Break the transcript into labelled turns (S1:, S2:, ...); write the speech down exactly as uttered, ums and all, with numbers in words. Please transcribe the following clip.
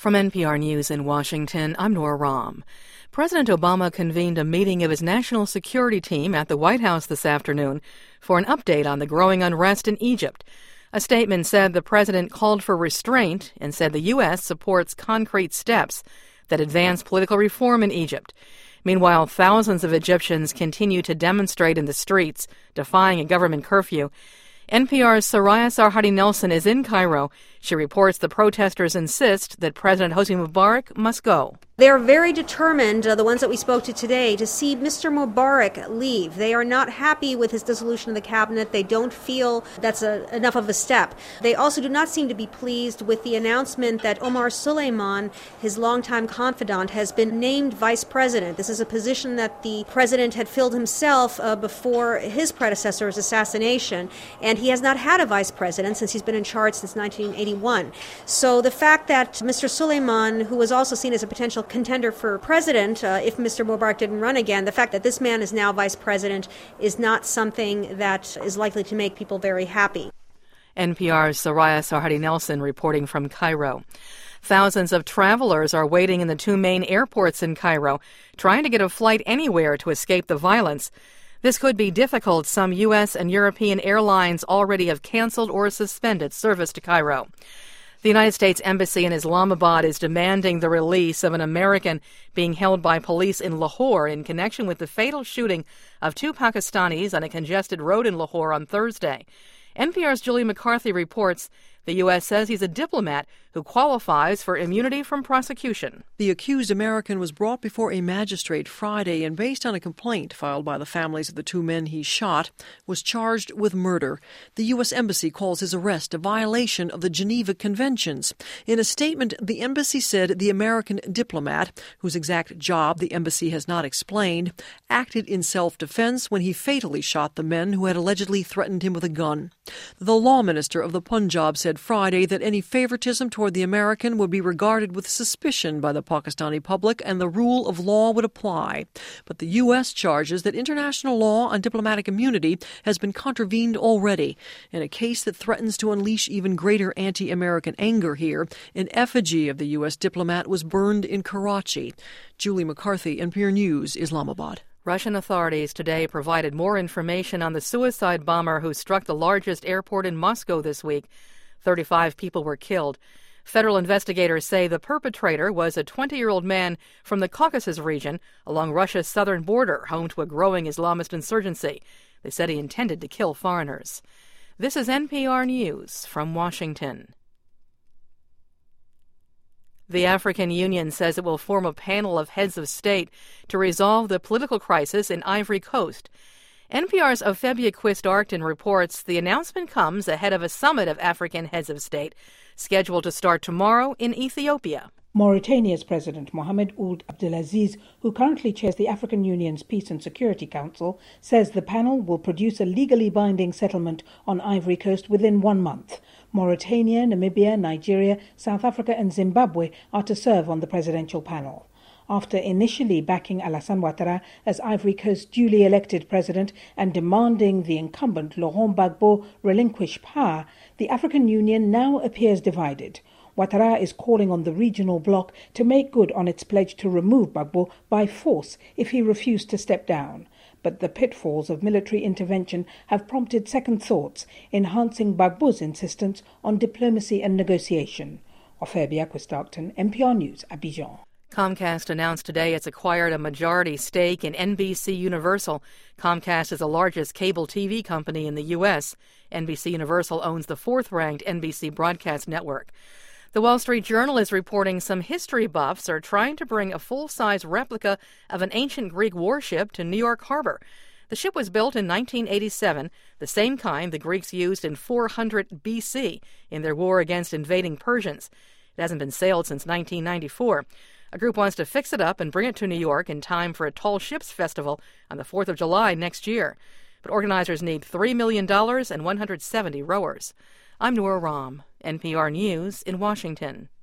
S1: From N P R News in Washington, I'm Nora Rahm. President Obama convened a meeting of his national security team at the White House this afternoon for an update on the growing unrest in Egypt. A statement said the president called for restraint and said the U S supports concrete steps that advance political reform in Egypt. Meanwhile, thousands of Egyptians continue to demonstrate in the streets, defying a government curfew. N P R's Soraya Sarhadi Nelson is in Cairo. She reports the protesters insist that President Hosni Mubarak must go.
S2: They are very determined, uh, the ones that we spoke to today, to see Mister Mubarak leave. They are not happy with his dissolution of the cabinet. They don't feel that's a, enough of a step. They also do not seem to be pleased with the announcement that Omar Suleiman, his longtime confidant, has been named vice president. This is a position that the president had filled himself uh, before his predecessor's assassination, and he has not had a vice president since he's been in charge since nineteen eighty-one. So the fact that Mister Suleiman, who was also seen as a potential contender for president uh, if Mister Mubarak didn't run again, the fact that this man is now vice president is not something that is likely to make people very happy.
S1: N P R's Soraya Sarhadi Nelson reporting from Cairo. Thousands of travelers are waiting in the two main airports in Cairo, trying to get a flight anywhere to escape the violence. This could be difficult. Some U S and European airlines already have canceled or suspended service to Cairo. The United States Embassy in Islamabad is demanding the release of an American being held by police in Lahore in connection with the fatal shooting of two Pakistanis on a congested road in Lahore on Thursday. N P R's Julie McCarthy reports the U S says he's a diplomat who qualifies for immunity from prosecution.
S3: The accused American was brought before a magistrate Friday and, based on a complaint filed by the families of the two men he shot, was charged with murder. The U S Embassy calls his arrest a violation of the Geneva Conventions. In a statement, the embassy said the American diplomat, whose exact job the embassy has not explained, acted in self-defense when he fatally shot the men who had allegedly threatened him with a gun. The law minister of the Punjab said Friday that any favoritism toward the American would be regarded with suspicion by the Pakistani public and the rule of law would apply. But the U S charges that international law on diplomatic immunity has been contravened already. In a case that threatens to unleash even greater anti-American anger here, an effigy of the U S diplomat was burned in Karachi. Julie McCarthy, N P R News, Islamabad.
S1: Russian authorities today provided more information on the suicide bomber who struck the largest airport in Moscow this week. thirty-five people were killed. Federal investigators say the perpetrator was a twenty-year-old man from the Caucasus region along Russia's southern border, home to a growing Islamist insurgency. They said he intended to kill foreigners. This is N P R News from Washington. The African Union says it will form a panel of heads of state to resolve the political crisis in Ivory Coast. N P R's Ophebia Quist-Arcton reports the announcement comes ahead of a summit of African heads of state scheduled to start tomorrow in Ethiopia.
S4: Mauritania's President Mohamed Ould Abdelaziz, who currently chairs the African Union's Peace and Security Council, says the panel will produce a legally binding settlement on Ivory Coast within one month. Mauritania, Namibia, Nigeria, South Africa and Zimbabwe are to serve on the presidential panel. After initially backing Alassane Ouattara as Ivory Coast's duly elected president and demanding the incumbent Laurent Gbagbo relinquish power, the African Union now appears divided. Ouattara is calling on the regional bloc to make good on its pledge to remove Gbagbo by force if he refused to step down. But the pitfalls of military intervention have prompted second thoughts, enhancing Gbagbo's insistence on diplomacy and negotiation. Ophebia Quist-Arcton, N P R News, Abidjan.
S1: Comcast announced today it's acquired a majority stake in N B C Universal. Comcast is the largest cable T V company in the U S. N B C Universal owns the fourth-ranked N B C broadcast network. The Wall Street Journal is reporting some history buffs are trying to bring a full-size replica of an ancient Greek warship to New York Harbor. The ship was built in nineteen eighty-seven, the same kind the Greeks used in four hundred B C in their war against invading Persians. It hasn't been sailed since nineteen ninety-four. A group wants to fix it up and bring it to New York in time for a Tall Ships Festival on the fourth of July next year. But organizers need three million dollars and one hundred seventy rowers. I'm Nora Rahm, N P R News in Washington.